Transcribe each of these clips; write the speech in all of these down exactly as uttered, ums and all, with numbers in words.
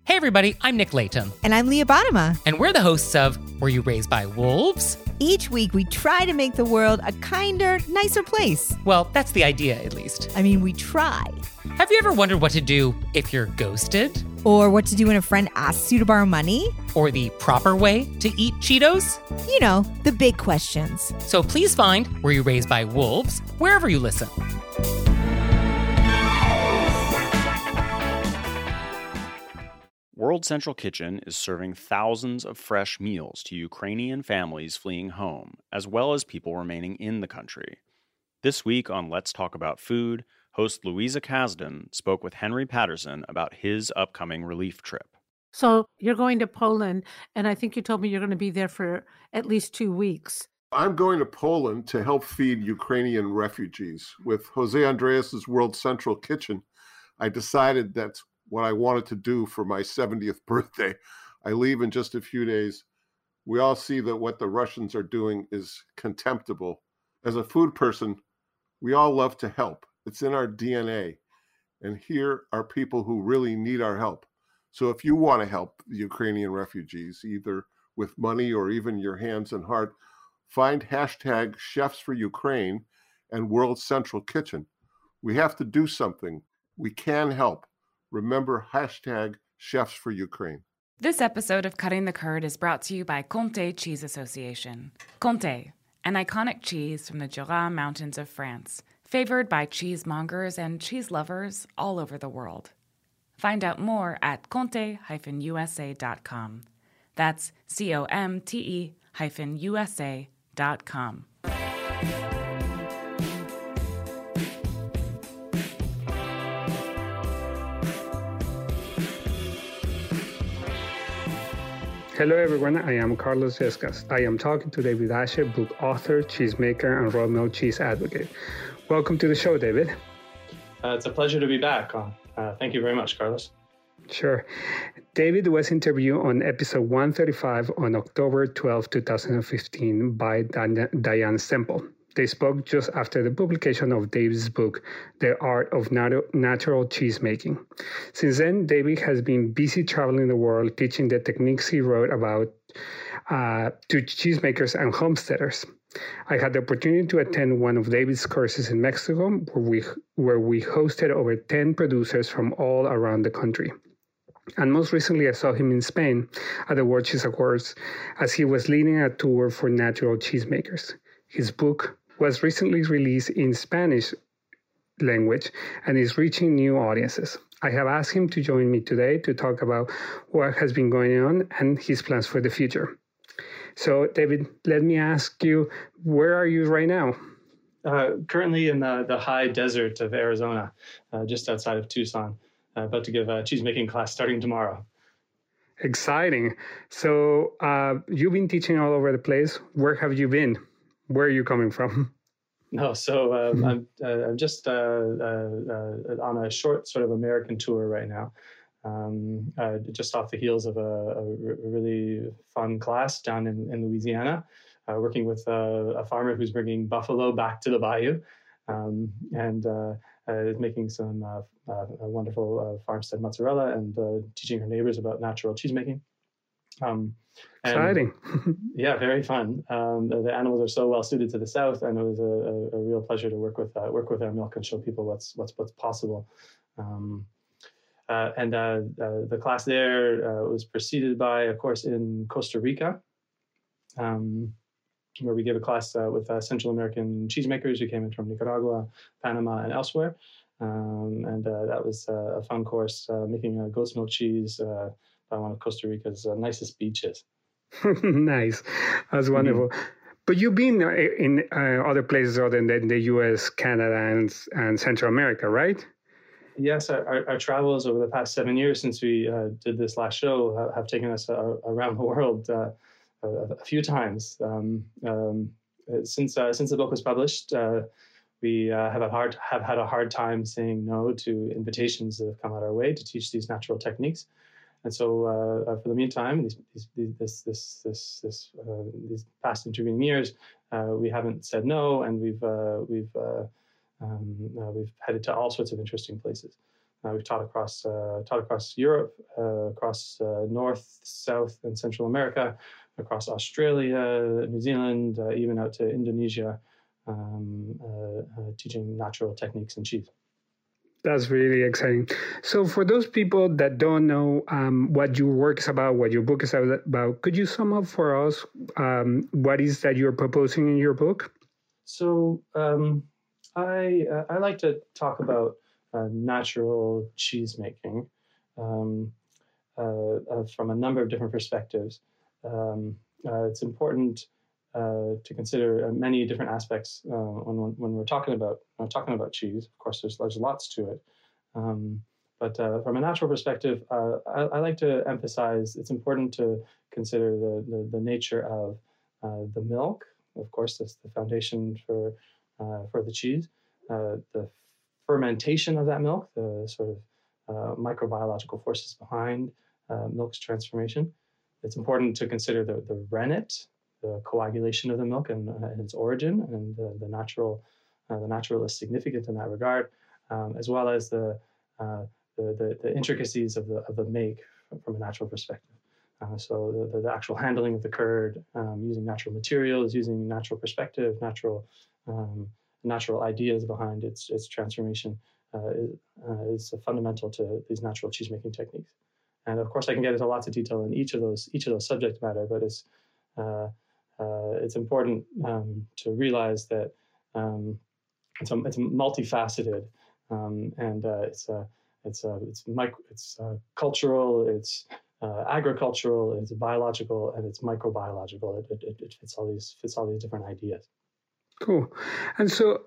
Hey everybody, I'm Nick Layton. And I'm Leah Bottima. And we're the hosts of Were You Raised by Wolves? Each week we try to make the world a kinder, nicer place. Well, that's the idea, at least. I mean, we try. Have you ever wondered what to do if you're ghosted? Or what to do when a friend asks you to borrow money? Or the proper way to eat Cheetos? You know, the big questions. So please find Were You Raised by Wolves wherever you listen. World Central Kitchen is serving thousands of fresh meals to Ukrainian families fleeing home, as well as people remaining in the country. This week on Let's Talk About Food, host Louisa Kasdan spoke with Henry Patterson about his upcoming relief trip. So you're going to Poland, and I think you told me you're going to be there for at least two weeks. I'm going to Poland to help feed Ukrainian refugees. With Jose Andreas's World Central Kitchen, I decided that's what I wanted to do for my seventieth birthday. I leave in just a few days. We all see that what the Russians are doing is contemptible. As a food person, we all love to help. It's in our D N A. And here are people who really need our help. So if you want to help the Ukrainian refugees, either with money or even your hands and heart, find hashtag Chefs for Ukraine and World Central Kitchen. We have to do something. We can help. Remember hashtag Chefs for Ukraine. This episode of Cutting the Curd is brought to you by Comté Cheese Association. Comté, an iconic cheese from the Jura Mountains of France, favored by cheesemongers and cheese lovers all over the world. Find out more at comte dash u s a dot com. That's C O M T E hyphen U S A dot com. Hello everyone, I am Carlos Escas. I am talking today with Asher, book author, cheesemaker, and raw milk cheese advocate. Welcome to the show, David. Uh, it's a pleasure to be back. Uh, thank you very much, Carlos. Sure. David was interviewed on episode one thirty-five on October twelfth, twenty fifteen by Diane Semple. They spoke just after the publication of David's book, The Art of Nat- Natural Cheese Making. Since then, David has been busy traveling the world teaching the techniques he wrote about uh, to cheesemakers and homesteaders. I had the opportunity to attend one of David's courses in Mexico, where we, where we hosted over ten producers from all around the country. And most recently, I saw him in Spain at the World Cheese Awards as he was leading a tour for natural cheesemakers. His book was recently released in Spanish language and is reaching new audiences. I have asked him to join me today to talk about what has been going on and his plans for the future. So, David, let me ask you, where are you right now? Uh, currently in the, the high desert of Arizona, uh, just outside of Tucson, uh, about to give a cheesemaking class starting tomorrow. Exciting. So, uh, you've been teaching all over the place. Where have you been? Where are you coming from? No, so um, I'm, uh, I'm just uh, uh, uh, on a short sort of American tour right now, um, uh, just off the heels of a, a really fun class down in, in Louisiana, uh, working with a, a farmer who's bringing buffalo back to the bayou um, and uh, uh, is making some uh, uh, wonderful uh, farmstead mozzarella and uh, teaching her neighbors about natural cheesemaking. Um, Exciting. Yeah, very fun. Um, the, the animals are so well suited to the South, and it was a, a, a real pleasure to work with uh, work with our milk and show people what's what's what's possible. Um, uh, and uh, uh, the class there uh, was preceded by a course in Costa Rica, um, where we gave a class uh, with uh, Central American cheesemakers who came in from Nicaragua, Panama, and elsewhere. Um, and uh, that was uh, a fun course, uh, making a goat's milk cheese uh, by one of Costa Rica's uh, nicest beaches. Nice. That's wonderful. Mm-hmm. But you've been in uh, other places other than the U S, Canada, and, and Central America, right? Yes, our, our travels over the past seven years since we uh, did this last show have taken us uh, around the world uh, a, a few times. Um, um, since uh, since the book was published, uh, we uh, have a hard have had a hard time saying no to invitations that have come out our way to teach these natural techniques. And so, uh, uh, for the meantime, these, these, this, this, this, this, uh, these past intervening years, uh, we haven't said no, and we've uh, we've uh, um, uh, we've headed to all sorts of interesting places. Uh, we've taught across uh, taught across Europe, uh, across uh, North, South, and Central America, across Australia, New Zealand, uh, even out to Indonesia, um, uh, uh, teaching natural techniques in cheese. That's really exciting. So for those people that don't know um, what your work is about, what your book is about, could you sum up for us um, what is that you're proposing in your book? So um, I uh, I like to talk about uh, natural cheese making um, uh, uh, from a number of different perspectives. Um, uh, it's important uh, to consider uh, many different aspects uh, when when we're talking about uh, talking about cheese. Of course, there's there's lots to it, um, but uh, from a natural perspective, uh, I, I like to emphasize it's important to consider the the, the nature of uh, the milk. Of course, that's the foundation for uh, for the cheese. Uh, the fermentation of that milk, the sort of uh, microbiological forces behind uh, milk's transformation. It's important to consider the, the rennet, the coagulation of the milk and, uh, and its origin, and the, the natural, uh, the natural is significant in that regard, um, as well as the, uh, the, the the intricacies of the of the make from a natural perspective. Uh, so the, the actual handling of the curd, um, using natural materials, using natural perspective, natural um, natural ideas behind its its transformation uh, is, uh, is fundamental to these natural cheese making techniques. And of course, I can get into lots of detail in each of those each of those subject matter, but it's uh, uh, it's important um, to realize that um, it's a, it's multifaceted, um, and uh, it's a it's a it's micro, it's uh, cultural, it's uh, agricultural, it's biological, and it's microbiological. It, it, it fits all these fits all these different ideas. Cool. And so,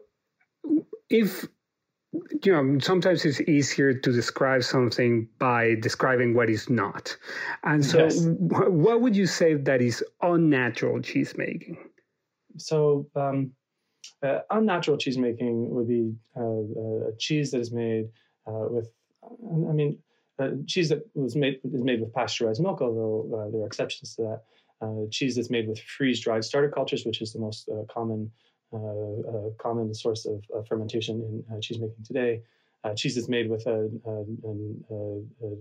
if you know, sometimes it's easier to describe something by describing what is not. And so yes. w- what would you say that is unnatural cheese making? So um, uh, unnatural cheese making would be uh, a cheese that is made uh, with, I mean, uh, cheese that was made is made with pasteurized milk, although uh, there are exceptions to that. Uh, cheese that's made with freeze-dried starter cultures, which is the most uh, common Uh, uh, common source of uh, fermentation in uh, cheese making today. Uh, cheese is made with uh, uh, uh, uh,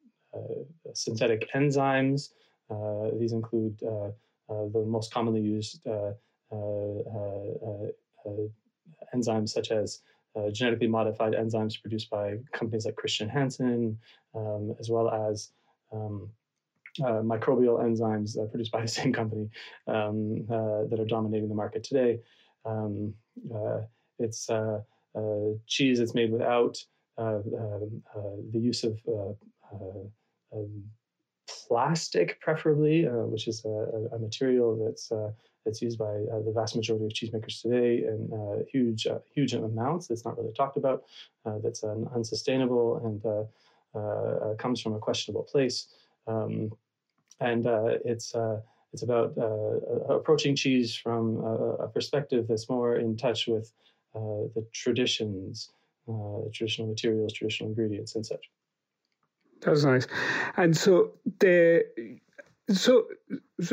uh, synthetic enzymes. Uh, these include uh, uh, the most commonly used uh, uh, uh, uh, enzymes, such as uh, genetically modified enzymes produced by companies like Christian Hansen, um, as well as um, uh, microbial enzymes uh, produced by the same company um, uh, that are dominating the market today. Um, uh, it's uh, uh, cheese that's made without uh, uh, uh, the use of uh, uh, um, plastic, preferably, uh, which is a, a material that's uh, that's used by uh, the vast majority of cheesemakers today in uh, huge uh, huge amounts. That's not really talked about. Uh, that's uh, unsustainable and uh, uh, comes from a questionable place. Um, and uh, it's uh, It's about uh, approaching cheese from a, a perspective that's more in touch with uh, the traditions, uh, the traditional materials, traditional ingredients, and such. That's nice. And so the so, so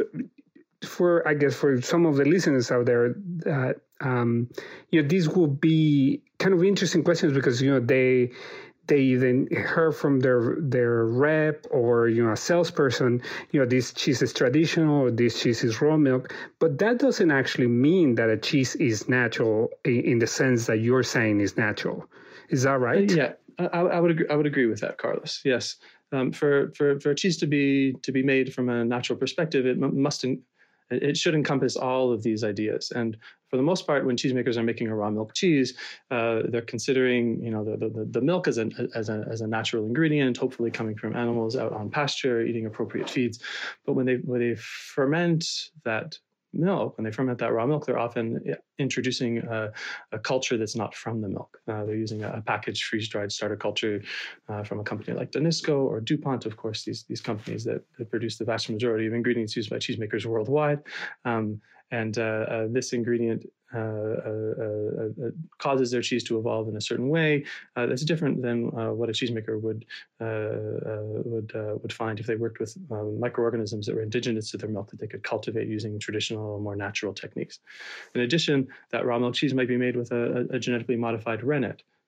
for I guess for some of the listeners out there, that um, you know, these will be kind of interesting questions because you know they. They then heard from their their rep or you know a salesperson, you know, this cheese is traditional or this cheese is raw milk, but that doesn't actually mean that a cheese is natural in, in the sense that you're saying is natural. Is that right? Yeah, I, I would agree, I would agree with that, Carlos. Yes, um, for for for a cheese to be to be made from a natural perspective, it must it should encompass all of these ideas. And for the most part, when cheesemakers are making a raw milk cheese, uh, they're considering, you know, the, the, the milk as a, as a as a natural ingredient, hopefully coming from animals out on pasture, eating appropriate feeds. But when they when they ferment that milk, when they ferment that raw milk, they're often introducing a, a culture that's not from the milk. Uh, they're using a, a packaged freeze-dried starter culture uh, from a company like Danisco or DuPont, of course, these these companies that, that produce the vast majority of ingredients used by cheesemakers worldwide. Um, and uh, uh, this ingredient uh, uh, uh, causes their cheese to evolve in a certain way uh, that's different than uh, what a cheesemaker would uh, uh, would uh, would find if they worked with um, microorganisms that were indigenous to their milk that they could cultivate using traditional, more natural techniques. In addition, that raw milk cheese might be made with a, a genetically modified rennet.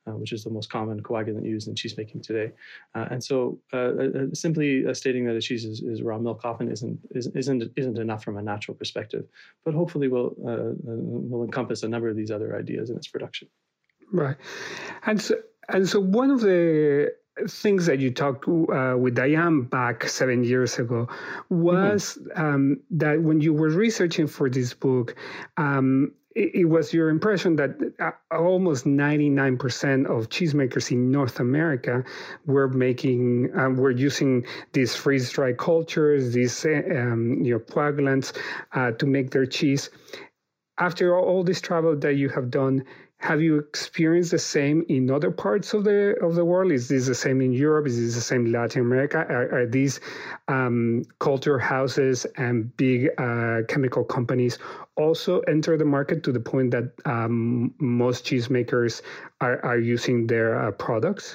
uh, which is the most common coagulant used in cheesemaking today. Uh, and so uh, uh, simply uh, stating that a cheese is, is raw milk often isn't, isn't, isn't enough from a natural perspective, but hopefully will, uh, will encompass a number of these other ideas in its production. Right. And so, and so one of the things that you talked uh, with Diane back seven years ago was mm-hmm. um, that when you were researching for this book, um, it, it was your impression that uh, almost ninety-nine percent of cheesemakers in North America were making, um, were using these freeze-dried cultures, these um, you know coagulants uh, to make their cheese. After all this travel that you have done, have you experienced the same in other parts of the of the world? Is this the same in Europe? Is this the same in Latin America? Are, are these um, culture houses and big uh, chemical companies also enter the market to the point that um, most cheesemakers are, are using their uh, products?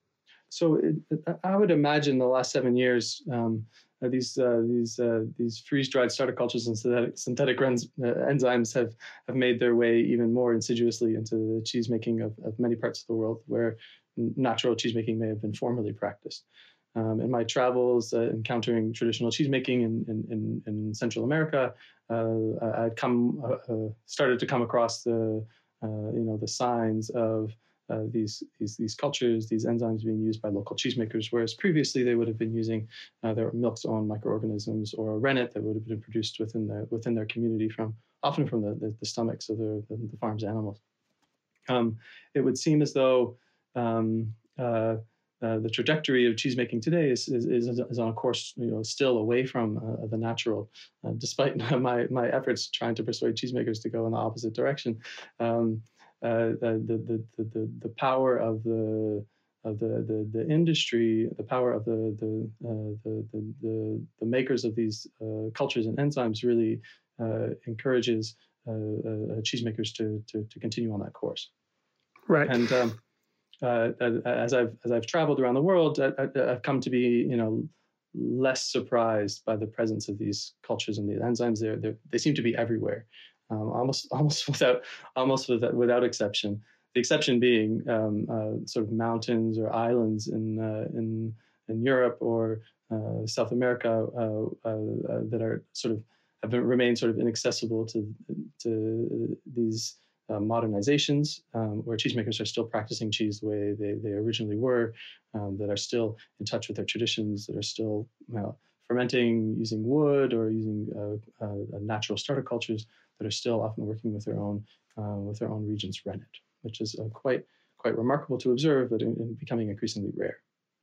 So it, I would imagine the last seven years, um, Uh, these uh, these uh, these freeze-dried starter cultures and synthetic, synthetic rens- uh, enzymes have, have made their way even more insidiously into the cheese making of, of many parts of the world where natural cheese making may have been formerly practiced. Um, in my travels, uh, encountering traditional cheese making in, in, in, in Central America, uh, I'd come uh, uh, started to come across the uh, you know the signs of Uh, these, these these cultures, these enzymes being used by local cheesemakers, whereas previously they would have been using uh, their milk's own microorganisms or a rennet that would have been produced within their within their community from often from the the, the stomachs of the, the, the farm's animals. Um, it would seem as though um, uh, uh, the trajectory of cheesemaking today is, is is on a course, you know, still away from uh, the natural, uh, despite my my efforts trying to persuade cheesemakers to go in the opposite direction. Um, Uh, the, the the the the power of the of the, the, the industry, the power of the the uh, the, the, the the makers of these uh, cultures and enzymes really uh, encourages uh, uh, cheesemakers to, to to continue on that course. Right. And um, uh, as I've as I've traveled around the world, I, I, I've come to be you know less surprised by the presence of these cultures and these enzymes. They they seem to be everywhere. Um, almost, almost without, almost without, without exception. The exception being um, uh, sort of mountains or islands in uh, in in Europe or uh, South America uh, uh, uh, that are sort of have been, remained sort of inaccessible to to these uh, modernizations, um, where cheesemakers are still practicing cheese the way they, they originally were, um, that are still in touch with their traditions, that are still you know, fermenting using wood or using uh, uh, natural starter cultures, that are still often working with their own uh, with their own region's rennet, which is uh, quite quite remarkable to observe, but in, in becoming increasingly rare.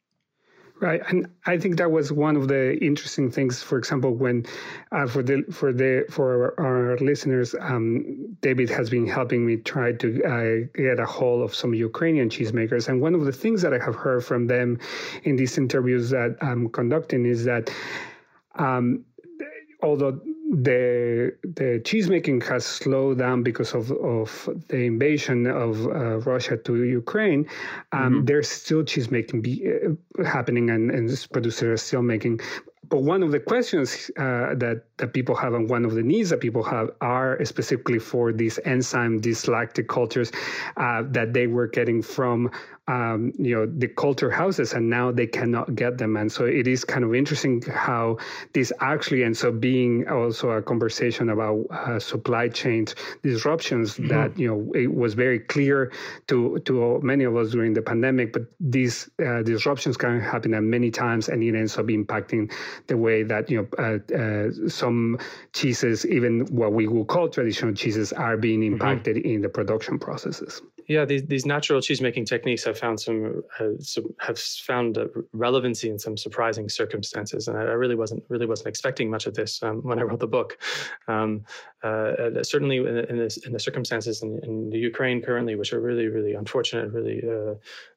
Right, and I think that was one of the interesting things. For example, when uh, for the for the for our listeners, um, David has been helping me try to uh, get a hold of some Ukrainian cheesemakers, and one of the things that I have heard from them in these interviews that I'm conducting is that um, although the the cheesemaking has slowed down because of, of the invasion of uh, Russia to Ukraine, um, mm-hmm. there's still cheesemaking be, uh, happening, and, and producers are still making. But one of the questions uh, that, that people have, and one of the needs that people have, are specifically for these enzyme, these lactic cultures uh, that they were getting from um, you know the culture houses, and now they cannot get them. And so it is kind of interesting how this actually ends up being also a conversation about uh, supply chain disruptions mm-hmm. that you know it was very clear to to many of us during the pandemic. But these uh, disruptions can happen at many times, and it ends up impacting the way that you know uh, uh, some cheeses, even what we will call traditional cheeses, are being impacted mm-hmm. in the production processes. Yeah, these these natural cheesemaking techniques have found some, uh, some have found a relevancy in some surprising circumstances, and I, I really wasn't really wasn't expecting much of this um, when I wrote the book. Um, uh, certainly, in, in, this, in the circumstances in, in the Ukraine currently, which are really really unfortunate, really uh,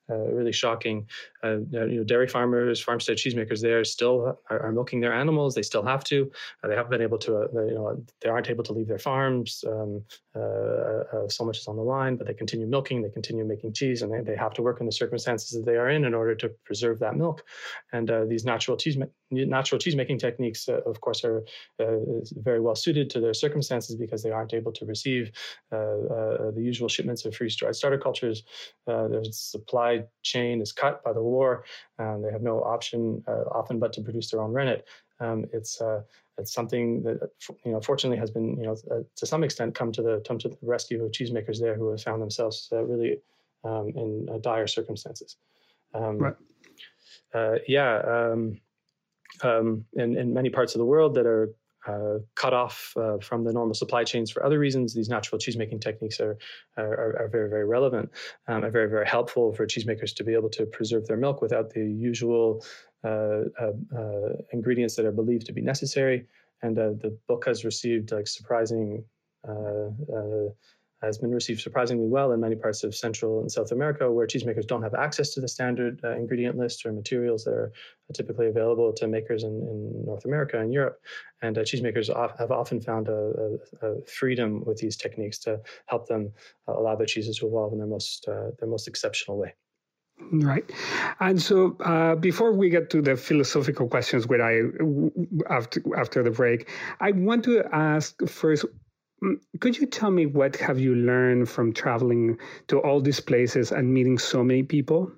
uh, really shocking. Uh, you know, dairy farmers, farmstead cheesemakers, there still are, are milking their animals. They still have to. Uh, they haven't been able to. Uh, you know, they aren't able to leave their farms. Um, uh, uh, so much is on the line, but they continue milking. They continue making cheese, and they, they have to work in the circumstances that they are in in order to preserve that milk. And uh, these natural cheese natural cheese making techniques, uh, of course, are uh, very well suited to their circumstances because they aren't able to receive uh, uh, the usual shipments of freeze-dried starter cultures. Uh, their supply chain is cut by the war. Um, they have no option uh, often but to produce their own rennet. Um, it's uh, it's something that, you know, fortunately has been, you know, uh, to some extent come to the come to the rescue of cheesemakers there who have found themselves uh, really um, in uh, dire circumstances. Um, right. Uh, yeah. Um, um, in, in many parts of the world that are uh, cut off uh, from the normal supply chains for other reasons, these natural cheesemaking techniques are, are, are very, very relevant um, and very, very helpful for cheesemakers to be able to preserve their milk without the usual uh, uh, uh, ingredients that are believed to be necessary. And uh, the book has received like surprising, uh, uh, has been received surprisingly well in many parts of Central and South America, where cheesemakers don't have access to the standard uh, ingredient list or materials that are typically available to makers in, in North America and Europe. And uh, cheesemakers off, have often found a, a, a freedom with these techniques to help them uh, allow their cheeses to evolve in their most uh, their most exceptional way. Right. And so uh, before we get to the philosophical questions, where I after after the break, I want to ask first, could you tell me what have you learned from traveling to all these places and meeting so many people?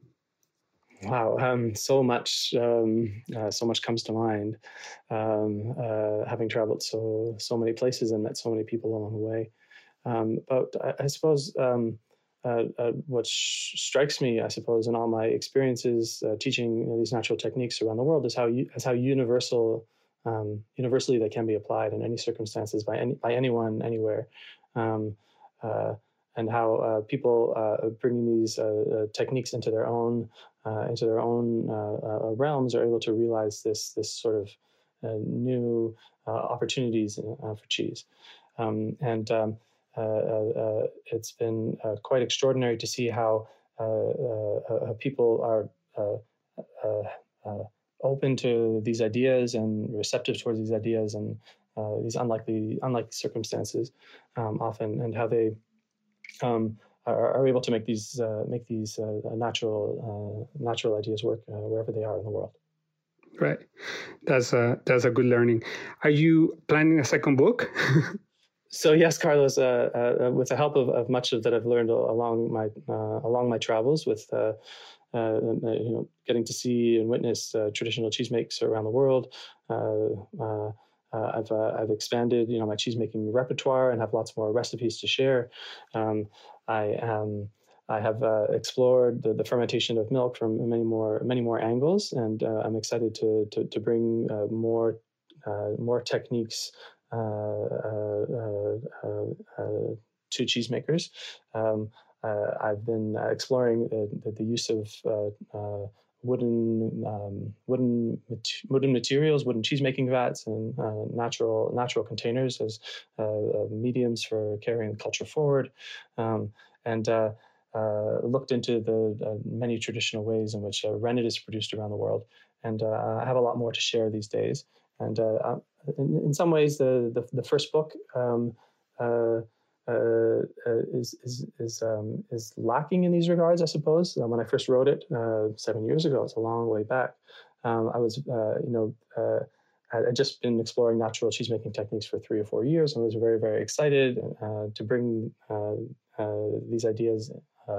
Wow, um, so much, um, uh, so much comes to mind. Um, uh, having traveled so so many places and met so many people along the way. Um, but I, I suppose um, uh, uh, what sh- strikes me, I suppose, in all my experiences uh, teaching you know, these natural techniques around the world is how you, is how universal. Um, universally, they can be applied in any circumstances by any by anyone, anywhere, um, uh, and how uh, people uh, bringing these uh, uh, techniques into their own uh, into their own uh, uh, realms are able to realize this this sort of uh, new uh, opportunities uh, for cheese, um, and um, uh, uh, it's been uh, quite extraordinary to see how uh, uh, uh, people are. Uh, uh, uh, open to these ideas and receptive towards these ideas and uh, these unlikely unlikely circumstances um, often, and how they um, are, are able to make these uh, make these uh, natural uh, natural ideas work uh, wherever they are in the world. Right, that's a that's a good learning. Are you planning a second book? So yes, Carlos, uh, uh, with the help of, of much of that I've learned along my uh, along my travels, with uh, uh, you know, getting to see and witness uh, traditional cheese makes around the world, uh, uh, uh, I've uh, I've expanded you know my cheese making repertoire and have lots more recipes to share. Um, I um, I have uh, explored the, the fermentation of milk from many more many more angles, and uh, I'm excited to to, to bring uh, more uh, more techniques. Uh, uh, uh, uh, uh, to cheesemakers. Um, uh, I've been uh, exploring uh, the, the use of uh, uh, wooden um, wooden wooden materials, wooden cheesemaking vats, and uh, natural natural containers as uh, uh, mediums for carrying the culture forward, um, and uh, uh, looked into the uh, many traditional ways in which uh, rennet is produced around the world. And uh, I have a lot more to share these days. And uh, in, in some ways, the the, the first book um, uh, uh, is is is um, is lacking in these regards, I suppose. Uh, when I first wrote it uh, seven years ago, it's a long way back. Um, I was, uh, you know, uh, I had just been exploring natural cheesemaking techniques for three or four years, and was very very excited uh, to bring uh, uh, these ideas uh,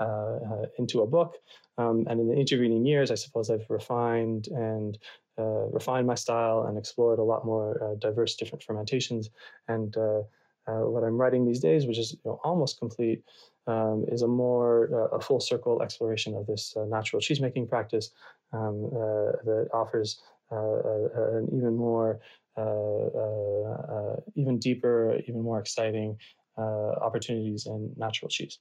uh, into a book. Um, and in the intervening years, I suppose I've refined and Uh, refined my style and explored a lot more uh, diverse different fermentations. And uh, uh, what I'm writing these days, which is you know, almost complete, um, is a more uh, a full circle exploration of this uh, natural cheesemaking practice um, uh, that offers uh, uh, an even more, uh, uh, uh, even deeper, even more exciting uh, opportunities in natural cheese.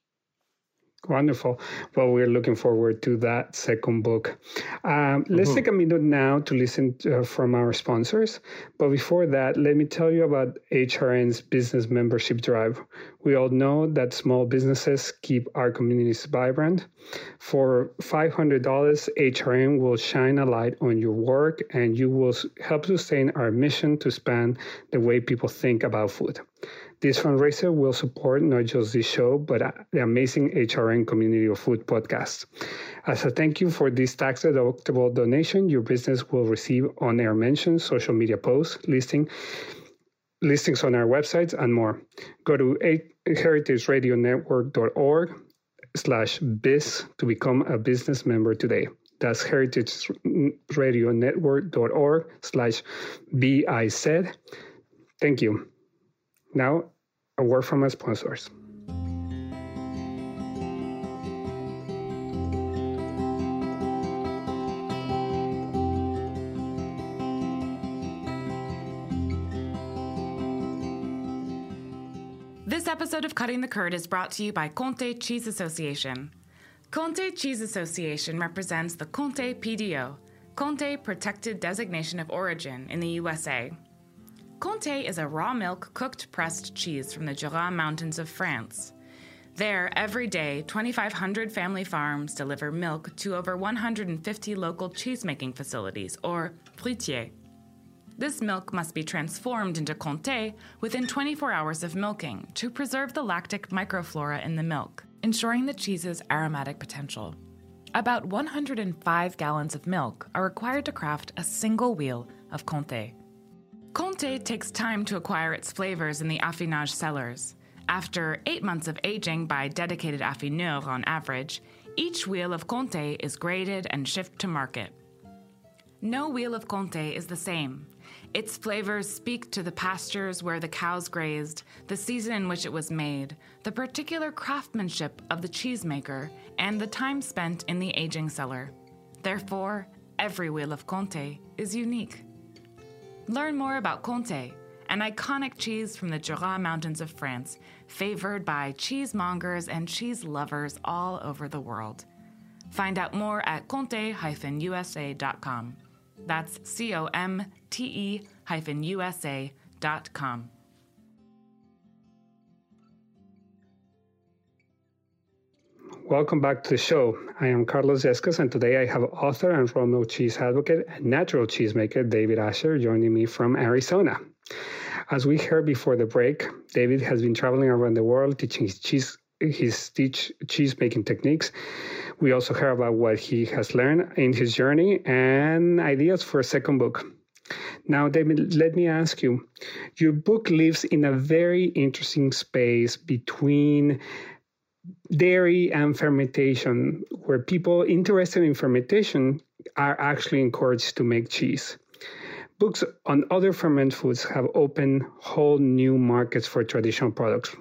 Wonderful. Well, we're looking forward to that second book. Um, let's mm-hmm. take a minute now to listen to, uh, from our sponsors. But before that, let me tell you about H R N's Business Membership Drive, We all know that small businesses keep our communities vibrant. For five hundred dollars, H R N will shine a light on your work, and you will help sustain our mission to expand the way people think about food. This fundraiser will support not just this show, but the amazing H R N Community of Food podcast. As a thank you for this tax-deductible donation, your business will receive on-air mentions, social media posts, listing, listings on our websites, and more. Go to heritage radio network dot org slash biz to become a business member today. That's heritage radio network dot org slash B I Z. Thank you. Now, a word from our sponsors. This episode of Cutting the Curd is brought to you by Comté Cheese Association. Comté Cheese Association represents the Comté P D O, Comté Protected Designation of Origin in the U S A. Comté is a raw milk cooked pressed cheese from the Jura Mountains of France. There, every day, twenty-five hundred family farms deliver milk to over one hundred fifty local cheesemaking facilities, or fruitiers. This milk must be transformed into Comté within twenty-four hours of milking to preserve the lactic microflora in the milk, ensuring the cheese's aromatic potential. About one hundred five gallons of milk are required to craft a single wheel of Comté. Comté takes time to acquire its flavors in the affinage cellars. After eight months of aging by dedicated affineurs on average, each wheel of Comté is graded and shipped to market. No wheel of Comté is the same. Its flavors speak to the pastures where the cows grazed, the season in which it was made, the particular craftsmanship of the cheesemaker, and the time spent in the aging cellar. Therefore, every wheel of Comté is unique. Learn more about Comté, an iconic cheese from the Jura Mountains of France, favored by cheesemongers and cheese lovers all over the world. Find out more at comte dash u s a dot com. That's C O M T E hyphen U S A dot com. Welcome back to the show. I am Carlos Yescas, and today I have author and raw milk cheese advocate and natural cheesemaker David Asher joining me from Arizona. As we heard before the break, David has been traveling around the world teaching his cheese his teach cheese making techniques. We also heard about what he has learned in his journey and ideas for a second book. Now, David, let me ask you, your book lives in a very interesting space between dairy and fermentation, where people interested in fermentation are actually encouraged to make cheese. Books on other fermented foods have opened whole new markets for traditional products.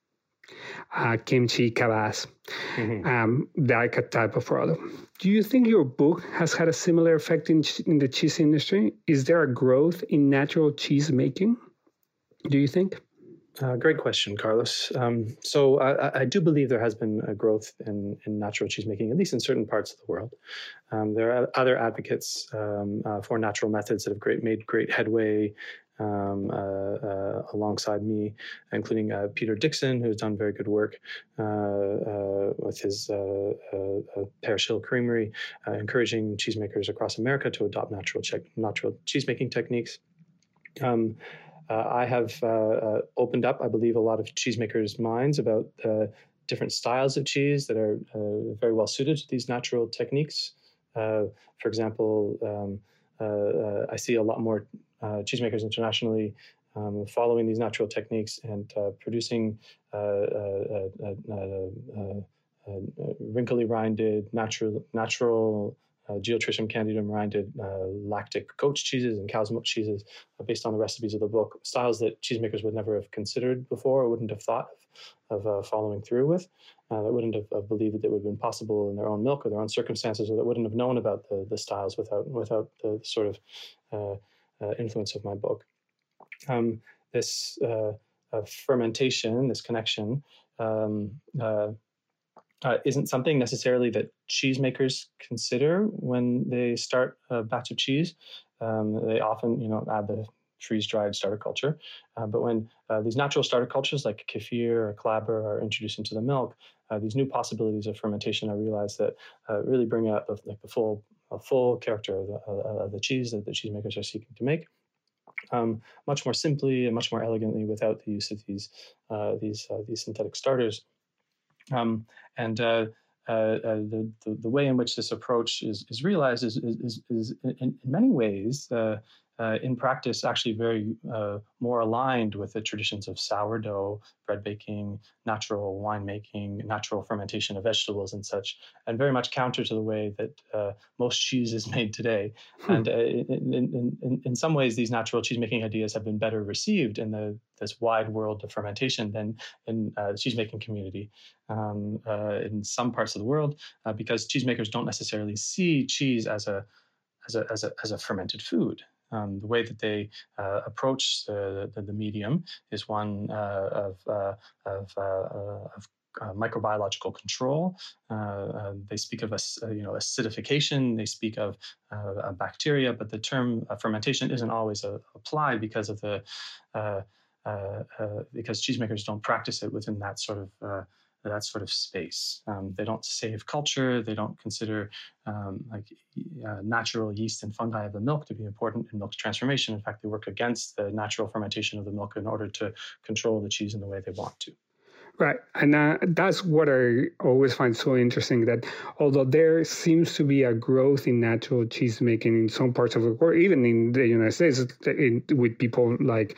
Uh, kimchi, kvass, mm-hmm. um, that type of product. Do you think your book has had a similar effect in, in the cheese industry? Is there a growth in natural cheese making? Do you think? Uh, great question, Carlos. Um, so I, I do believe there has been a growth in, in natural cheesemaking, at least in certain parts of the world. Um, there are other advocates um, uh, for natural methods that have great, made great headway um, uh, uh, alongside me, including uh, Peter Dixon, who's done very good work uh, uh, with his uh, uh, Parish Hill Creamery, uh, encouraging cheesemakers across America to adopt natural, che- natural cheesemaking techniques. Um, Uh, I have uh, uh, opened up, I believe, a lot of cheesemakers' minds about uh, different styles of cheese that are uh, very well suited to these natural techniques. Uh, for example, um, uh, uh, I see a lot more uh, cheesemakers internationally um, following these natural techniques and uh, producing uh, uh, uh, uh, uh, uh, wrinkly rinded, natural, natural. Uh, Geotrichum candidum rinded uh, lactic goat cheeses and cow's milk cheeses uh, based on the recipes of the book, styles that cheesemakers would never have considered before or wouldn't have thought of, of uh, following through with, uh, that wouldn't have, have believed that it would have been possible in their own milk or their own circumstances, or that wouldn't have known about the, the styles without without the sort of uh, uh, influence of my book. Um, this uh, uh, fermentation, this connection, um, uh, Uh, isn't something necessarily that cheesemakers consider when they start a batch of cheese. Um, they often, you know, add the freeze-dried starter culture. Uh, but when uh, these natural starter cultures like kefir or klabber are introduced into the milk, uh, these new possibilities of fermentation are realized that uh, really bring out the, like the full uh, full character of the, uh, of the cheese that the cheesemakers are seeking to make. Um, much more simply and much more elegantly without the use of these uh, these uh, these synthetic starters. Um, and uh, uh, uh, the, the the way in which this approach is is realized is is is, is in, in many ways uh, uh, in practice actually very uh, more aligned with the traditions of sourdough bread baking, natural winemaking, natural fermentation of vegetables and such, and very much counter to the way that uh, most cheese is made today. Hmm. And uh, in, in, in, in some ways, these natural cheesemaking ideas have been better received in the this wide world of fermentation than in uh, the cheesemaking community um, uh, in some parts of the world, uh, because cheesemakers don't necessarily see cheese as a as a as a, as a fermented food. Um, the way that they uh, approach uh, the, the medium is one uh, of, uh, of, uh, of uh, microbiological control. Uh, uh, they speak of a, you know, acidification. They speak of uh, bacteria, but the term uh, fermentation isn't always uh, applied because of the uh, uh, uh, because cheesemakers don't practice it within that sort of uh, that sort of space. Um, they don't save culture. They don't consider um, like uh, natural yeast and fungi of the milk to be important in milk transformation. In fact, they work against the natural fermentation of the milk in order to control the cheese in the way they want to. Right. And uh, that's what I always find so interesting, that although there seems to be a growth in natural cheese making in some parts of the world, even in the United States, in, with people like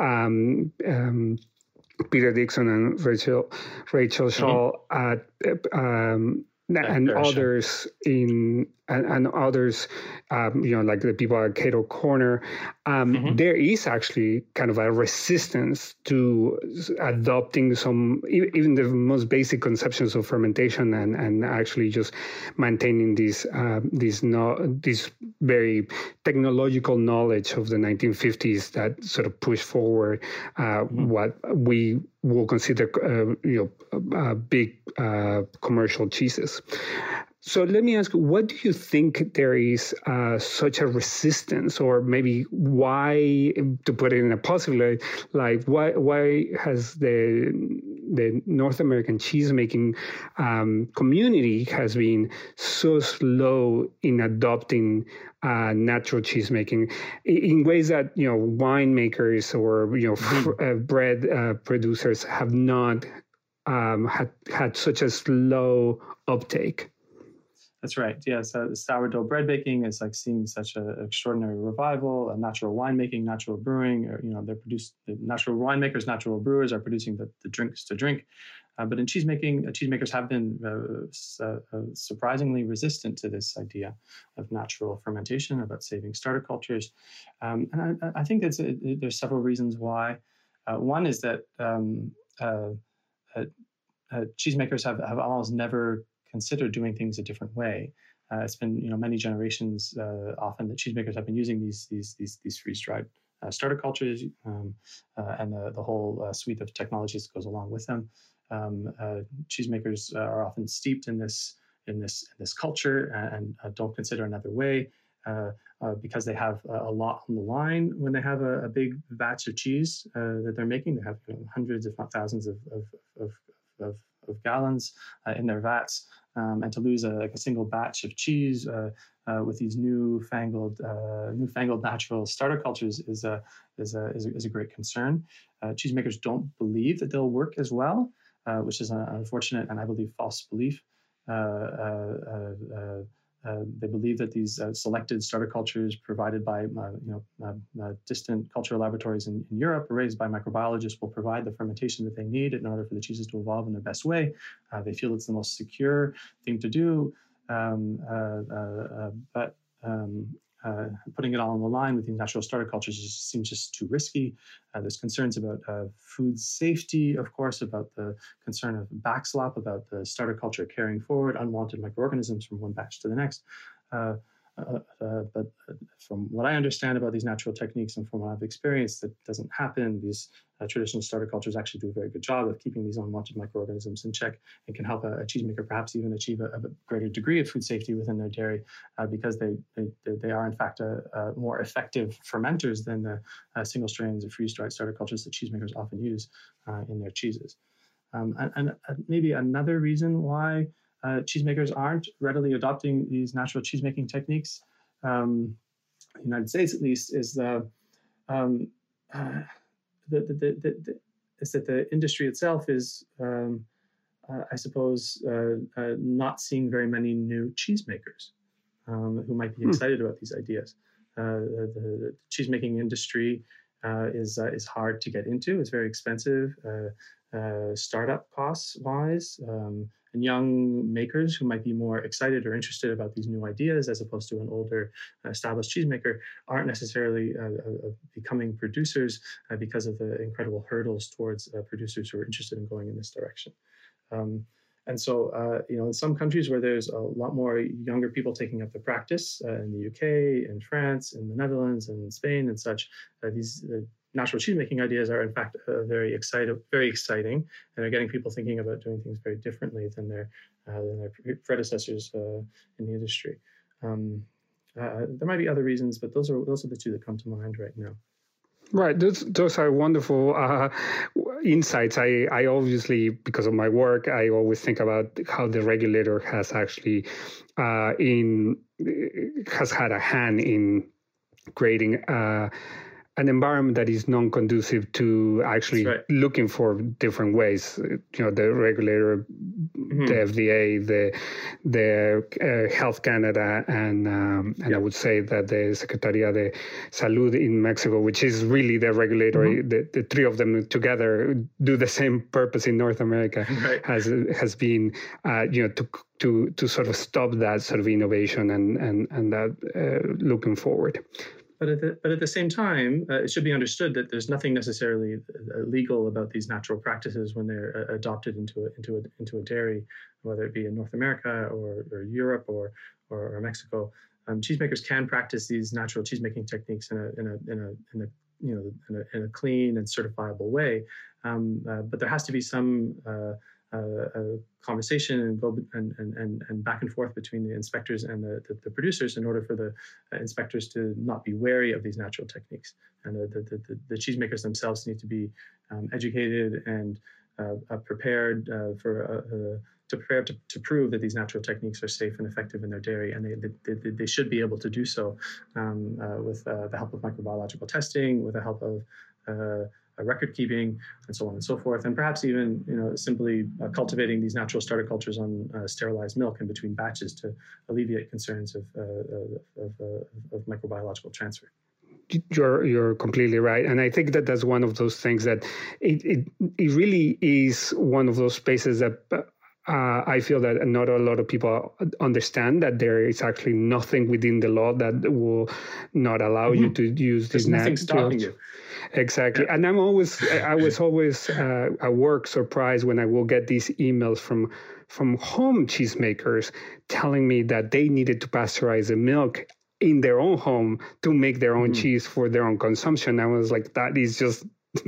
um, um, Peter Dixon and Rachel Rachel Shaw mm-hmm. at um, and others in and, and others, um, you know, like the people at Cato Corner, um, mm-hmm. there is actually kind of a resistance to adopting some, even the most basic conceptions of fermentation, and, and actually just maintaining this uh, this no, this very technological knowledge of the nineteen fifties that sort of pushed forward uh, mm-hmm. what we will consider, uh, you know, uh, big uh, commercial cheeses. So let me ask, what do you think there is uh, such a resistance, or maybe why, to put it in a positive way, like why why has the the North American cheesemaking um, community has been so slow in adopting uh, natural cheesemaking in ways that, you know, winemakers or, you know, fr- uh, bread uh, producers have not um, had had such a slow uptake? That's right. Yes, uh, sourdough bread baking is like seeing such an extraordinary revival. Uh, natural winemaking, natural brewing, or, you know, they're produced. The natural winemakers, natural brewers are producing the, the drinks to drink. Uh, but in cheesemaking, uh, cheesemakers have been uh, uh, uh, surprisingly resistant to this idea of natural fermentation, about saving starter cultures. Um, and I, I think that's, uh, there's several reasons why. Uh, one is that um, uh, uh, uh, cheesemakers have, have almost never consider doing things a different way. Uh, it's been, you know, many generations uh, often that cheesemakers have been using these these these, these freeze-dried uh, starter cultures um, uh, and the, the whole uh, suite of technologies that goes along with them. Um, uh, cheesemakers uh, are often steeped in this in this in this culture and uh, don't consider another way uh, uh, because they have a lot on the line when they have a, a big batch of cheese uh, that they're making. They have, you know, hundreds, if not thousands, of of of, of, of gallons uh, in their vats. Um, and to lose a, like a single batch of cheese uh, uh, with these newfangled, uh, newfangled natural starter cultures is a is a is a, is a great concern. Uh, cheesemakers don't believe that they'll work as well, uh, which is an unfortunate and I believe false belief. Uh, uh, uh, uh, they believe that these uh, selected starter cultures provided by uh, you know uh, uh, distant cultural laboratories in, in Europe, raised by microbiologists, will provide the fermentation that they need in order for the cheeses to evolve in the best way. Uh, they feel it's the most secure thing to do, um, uh, uh, uh, but um, uh, putting it all on the line with these natural starter cultures just seems just too risky. Uh, there's concerns about uh, food safety, of course, about the concern of backslop, about the starter culture carrying forward unwanted microorganisms from one batch to the next. Uh, uh, uh, but from what I understand about these natural techniques and from what I've experienced, that doesn't happen. These uh, traditional starter cultures actually do a very good job of keeping these unwanted microorganisms in check and can help a, a cheesemaker perhaps even achieve a, a greater degree of food safety within their dairy uh, because they, they they are in fact a, a more effective fermenters than the uh, single strains or freeze-dried starter cultures that cheesemakers often use uh, in their cheeses. Um, and, and uh, maybe another reason why uh, cheesemakers aren't readily adopting these natural cheesemaking techniques, um, in the United States at least, is the, um, uh, the, the, the, the, the is that the industry itself is, um, uh, I suppose, uh, uh, not seeing very many new cheesemakers um, who might be hmm. excited about these ideas. Uh, the, the cheesemaking industry uh, is uh, is hard to get into. It's very expensive. Uh, Uh, startup costs wise, um, and young makers who might be more excited or interested about these new ideas as opposed to an older uh, established cheesemaker aren't necessarily uh, uh, becoming producers uh, because of the incredible hurdles towards uh, producers who are interested in going in this direction. Um, and so, uh, you know, in some countries where there's a lot more younger people taking up the practice, uh, in the U K, in France, in the Netherlands, and Spain and such, uh, these uh, natural cheesemaking ideas are in fact uh, very excited, very exciting, and are getting people thinking about doing things very differently than their uh, than their predecessors uh, in the industry. Um, uh, there might be other reasons, but those are those are the two that come to mind right now. Right, those those are wonderful uh, insights. I, I obviously, because of my work, I always think about how the regulator has actually uh, in has had a hand in creating Uh, an environment that is non-conducive to actually right. looking for different ways. You know, the regulator, mm-hmm. the F D A, the the uh, Health Canada, and um, and yeah. I would say that the Secretaría de Salud in Mexico, which is really the regulator, mm-hmm. the, the three of them together do the same purpose in North America, right. has has been uh, you know to to to sort of stop that sort of innovation and and and that uh, looking forward. But at, the, but at the same time, uh, it should be understood that there's nothing necessarily illegal about these natural practices when they're uh, adopted into a, into a, into a dairy, whether it be in North America or, or Europe or, or, or Mexico. Um, cheesemakers can practice these natural cheesemaking techniques in a in a in a, in a you know in a, in a clean and certifiable way, um, uh, but there has to be some Uh, Uh, a conversation and go and, and and back and forth between the inspectors and the, the, the producers in order for the uh, inspectors to not be wary of these natural techniques. And the the, the, the cheesemakers themselves need to be um, educated and uh, uh, prepared uh, for uh, uh, to prepare to, to prove that these natural techniques are safe and effective in their dairy, and they they, they should be able to do so um, uh, with uh, the help of microbiological testing, with the help of uh, record keeping, and so on and so forth, and perhaps even you know simply uh, cultivating these natural starter cultures on uh, sterilized milk in between batches to alleviate concerns of uh, of, uh, of microbiological transfer. You're you're completely right, and I think that that's one of those things that it it, it really is one of those spaces that. Uh, I feel that not a lot of people understand that there is actually nothing within the law that will not allow mm-hmm. you to use There's these nothing stopping you. Exactly. Yeah. And I'm always, I was always uh, at work surprised when I will get these emails from from home cheesemakers telling me that they needed to pasteurize the milk in their own home to make their own mm-hmm. cheese for their own consumption. I was like, that is just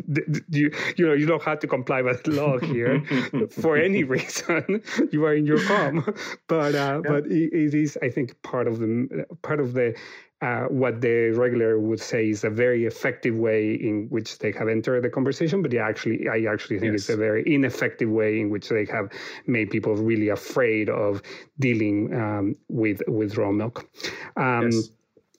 you you know you don't have to comply with law here for any reason. You are in your home, but uh, yeah. but it, it is, I think, part of the part of the uh, what the regulator would say is a very effective way in which they have entered the conversation. But actually, I actually think yes. it's a very ineffective way in which they have made people really afraid of dealing um, with with raw milk. Um, yes.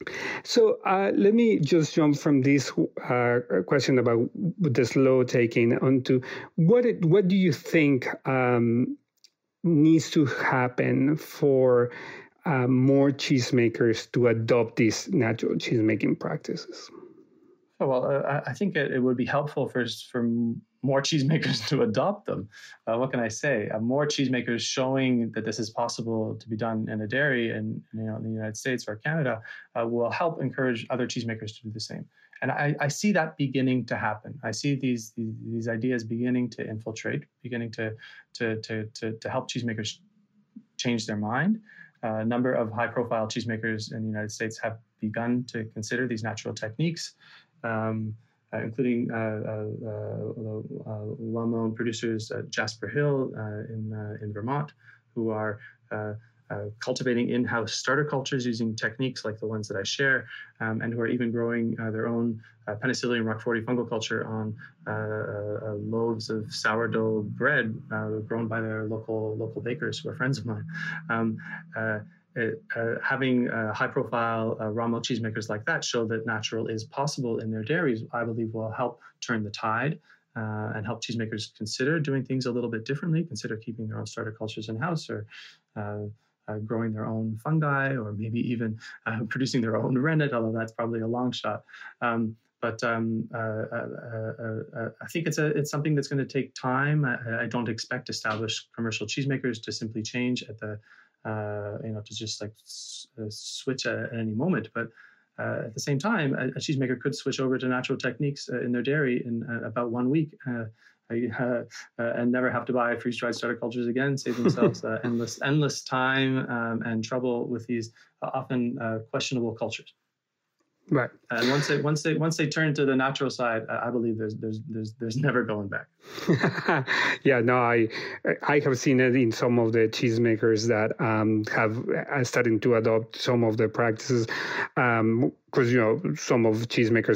So uh, let me just jump from this uh, question about the slow taking onto what it, what do you think um, needs to happen for uh, more cheesemakers to adopt these natural cheesemaking practices? Oh, well, uh, I think it, it would be helpful for for more cheesemakers to adopt them. Uh, what can I say? Uh, more cheesemakers showing that this is possible to be done in a dairy in, you know, in the United States or Canada uh, will help encourage other cheesemakers to do the same. And I, I see that beginning to happen. I see these, these these ideas beginning to infiltrate, beginning to to to to, to help cheesemakers change their mind. a number of high-profile cheesemakers in the United States have begun to consider these natural techniques, um, uh, including uh, uh, uh, well-known producers uh, Jasper Hill uh, in uh, in Vermont, who are uh, uh, cultivating in-house starter cultures using techniques like the ones that I share, um, and who are even growing uh, their own uh, Penicillium roqueforti fungal culture on uh, uh, loaves of sourdough bread uh, grown by their local local bakers, who are friends of mine. Um, uh, It, uh, having uh, high-profile uh, raw milk cheesemakers like that show that natural is possible in their dairies, I believe will help turn the tide uh, and help cheesemakers consider doing things a little bit differently, consider keeping their own starter cultures in-house, or uh, uh, growing their own fungi, or maybe even uh, producing their own rennet, although that's probably a long shot. Um, But um, uh, uh, uh, uh, I think it's a it's something that's going to take time. I, I don't expect established commercial cheesemakers to simply change at the Uh, you know, to just like s- uh, switch at, at any moment. But uh, at the same time, a, a cheesemaker could switch over to natural techniques uh, in their dairy in uh, about one week uh, uh, uh, and never have to buy freeze-dried starter cultures again, save themselves uh, endless endless time um, and trouble with these uh, often uh, questionable cultures. Right. And once they once they once they turn to the natural side, I, I believe there's there's there's there's never going back. Yeah, no, I I have seen it in some of the cheesemakers that um, have uh, started to adopt some of the practices, because um, you know some of cheesemakers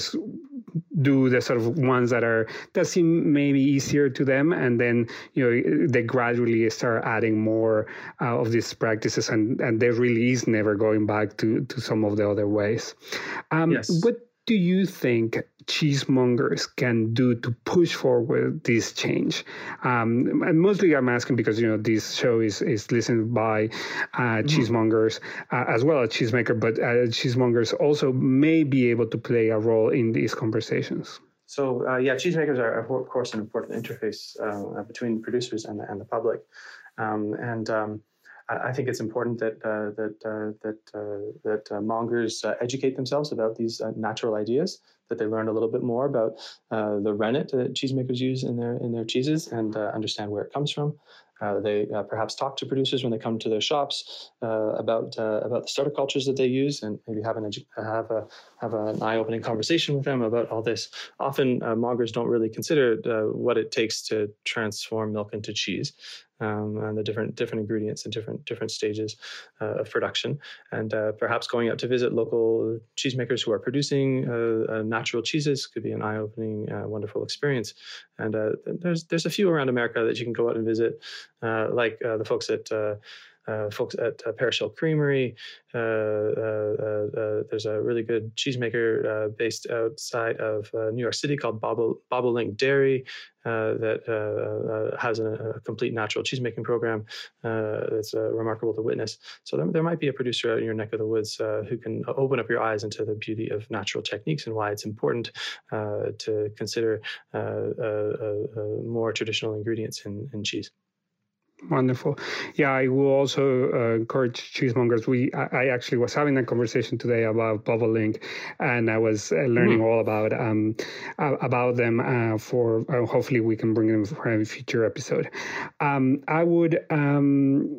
do the sort of ones that are that seem maybe easier to them, and then you know they gradually start adding more uh, of these practices, and and there really is never going back to to some of the other ways. Um, yes. What do you think cheesemongers can do to push forward this change? Um, and mostly I'm asking because, you know, this show is, is listened by uh, mm-hmm. cheesemongers uh, as well as cheesemaker, but uh, cheesemongers also may be able to play a role in these conversations. So, uh, yeah, cheesemakers are, of course, an important interface uh, between producers and, and the public. Um, and um, I think it's important that uh, that uh, that uh, that uh, mongers uh, educate themselves about these uh, natural ideas, that they learn a little bit more about uh, the rennet that cheesemakers use in their in their cheeses, and uh, understand where it comes from. Uh, they uh, perhaps talk to producers when they come to their shops uh, about uh, about the starter cultures that they use, and maybe have an edu- have a have an eye-opening conversation with them about all this. Often, uh, mongers don't really consider uh, what it takes to transform milk into cheese, um, and the different different ingredients and different different stages uh, of production. And uh, perhaps going out to visit local cheesemakers who are producing uh, uh, natural cheeses could be an eye-opening, uh, wonderful experience. And uh, there's there's a few around America that you can go out and visit. Uh, like uh, the folks at uh, uh, folks at uh, Parish Hill Creamery. Uh, uh, uh, there's a really good cheesemaker uh, based outside of uh, New York City called Bobble, Bobolink Dairy uh, that uh, uh, has a, a complete natural cheesemaking program uh, that's uh, remarkable to witness. So there, there might be a producer out in your neck of the woods uh, who can open up your eyes into the beauty of natural techniques and why it's important uh, to consider uh, uh, uh, more traditional ingredients in, in cheese. Wonderful. Yeah, I will also uh, encourage cheesemongers. We, I, I actually was having a conversation today about Bobolink, and I was uh, learning mm. all about um, uh, about them. Uh, for uh, hopefully we can bring them for a future episode. Um, I would. Um,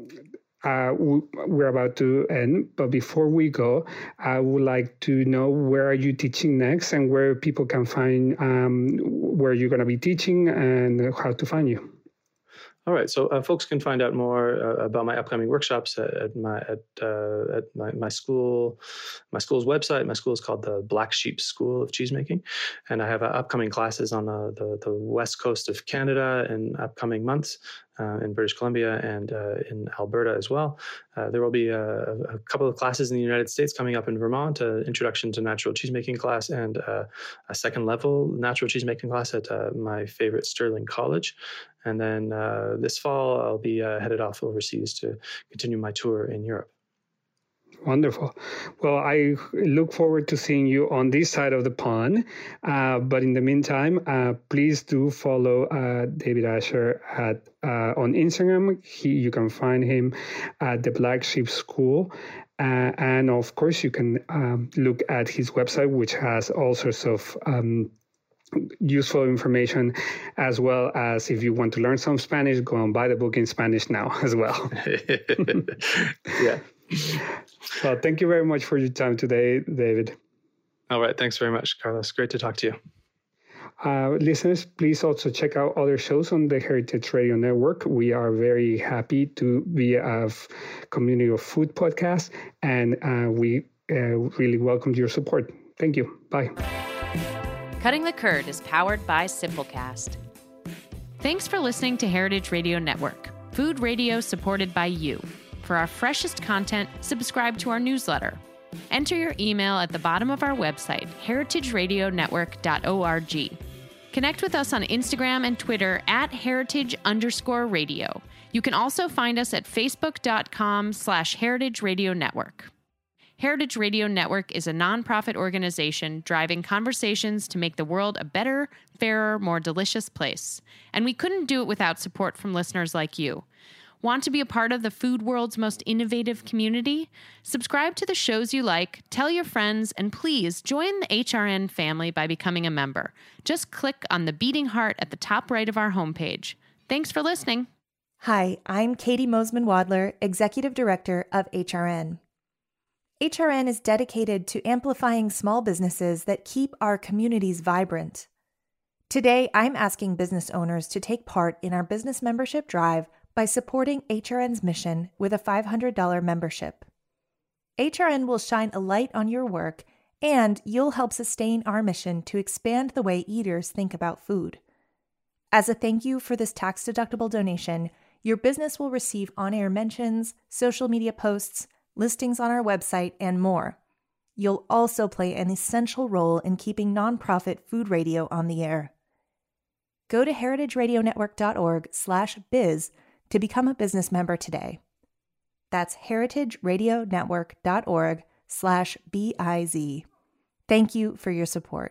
Uh, we're about to end, but before we go, I would like to know where are you teaching next, and where people can find um, where you're going to be teaching and how to find you. All right, so uh, folks can find out more uh, about my upcoming workshops at, at my at uh, at my, my school, my school's website. My school is called the Black Sheep School of Cheesemaking, and I have uh, upcoming classes on the, the the west coast of Canada in upcoming months. Uh, in British Columbia and uh, in Alberta as well. Uh, there will be a, a couple of classes in the United States coming up in Vermont, an introduction to natural cheesemaking class and uh, a second level natural cheesemaking class at uh, my favorite Sterling College. And then uh, this fall, I'll be uh, headed off overseas to continue my tour in Europe. Wonderful. Well, I look forward to seeing you on this side of the pond. Uh, but in the meantime, uh, please do follow uh, David Asher at uh, on Instagram. He, you can find him at the Black Sheep School. Uh, and of course, you can um, look at his website, which has all sorts of um, useful information, as well as if you want to learn some Spanish, go and buy the book in Spanish now as well. Yeah. Well, thank you very much for your time today, David. All right. Thanks very much, Carlos. Great to talk to you. Uh, listeners, please also check out other shows on the Heritage Radio Network. We are very happy to be a community of food podcast, and uh, we uh, really welcome your support. Thank you. Bye. Cutting the Curd is powered by Simplecast. Thanks for listening to Heritage Radio Network, food radio supported by you. For our freshest content, subscribe to our newsletter. Enter your email at the bottom of our website, heritage radio network dot org. Connect with us on Instagram and Twitter at heritage underscore radio. You can also find us at facebook.com slash heritage radio network. Heritage Radio Network is a nonprofit organization driving conversations to make the world a better, fairer, more delicious place. And we couldn't do it without support from listeners like you. Want to be a part of the food world's most innovative community? Subscribe to the shows you like, tell your friends, and please join the H R N family by becoming a member. Just click on the beating heart at the top right of our homepage. Thanks for listening. Hi, I'm Katie Mosman-Wadler, Executive Director of H R N. H R N is dedicated to amplifying small businesses that keep our communities vibrant. Today, I'm asking business owners to take part in our business membership drive by supporting H R N's mission with a five hundred dollars membership. H R N will shine a light on your work, and you'll help sustain our mission to expand the way eaters think about food. As a thank you for this tax-deductible donation, your business will receive on-air mentions, social media posts, listings on our website, and more. You'll also play an essential role in keeping nonprofit food radio on the air. Go to heritage radio network dot org slash biz to become a business member today. That's heritage radio network dot org slash B I Z. Thank you for your support.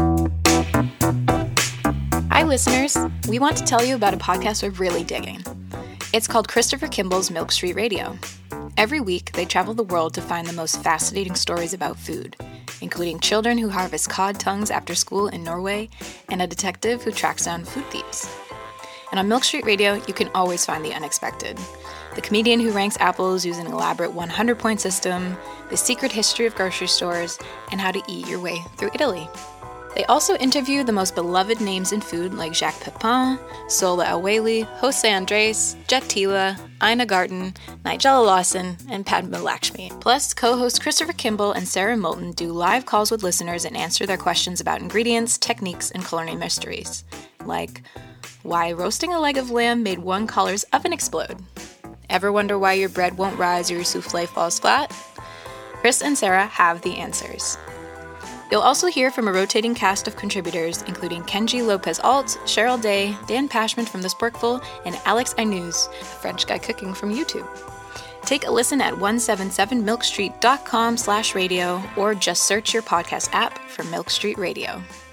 Hi, listeners. We want to tell you about a podcast we're really digging. It's called Christopher Kimball's Milk Street Radio. Every week, they travel the world to find the most fascinating stories about food, including children who harvest cod tongues after school in Norway and a detective who tracks down food thieves. And on Milk Street Radio, you can always find the unexpected. The comedian who ranks apples using an elaborate one hundred point system, the secret history of grocery stores, and how to eat your way through Italy. They also interview the most beloved names in food like Jacques Pepin, Sola El-Waylly, Jose Andres, Jet Tila, Ina Garten, Nigella Lawson, and Padma Lakshmi. Plus, co-hosts Christopher Kimball and Sarah Moulton do live calls with listeners and answer their questions about ingredients, techniques, and culinary mysteries. Like, why roasting a leg of lamb made one caller's oven explode? Ever wonder why your bread won't rise or your souffle falls flat? Chris and Sarah have the answers. You'll also hear from a rotating cast of contributors, including Kenji Lopez-Alt, Cheryl Day, Dan Pashman from The Sporkful, and Alex Ainuz, a French guy cooking from YouTube. Take a listen at one seventy-seven milk street dot com slash radio or just search your podcast app for Milk Street Radio.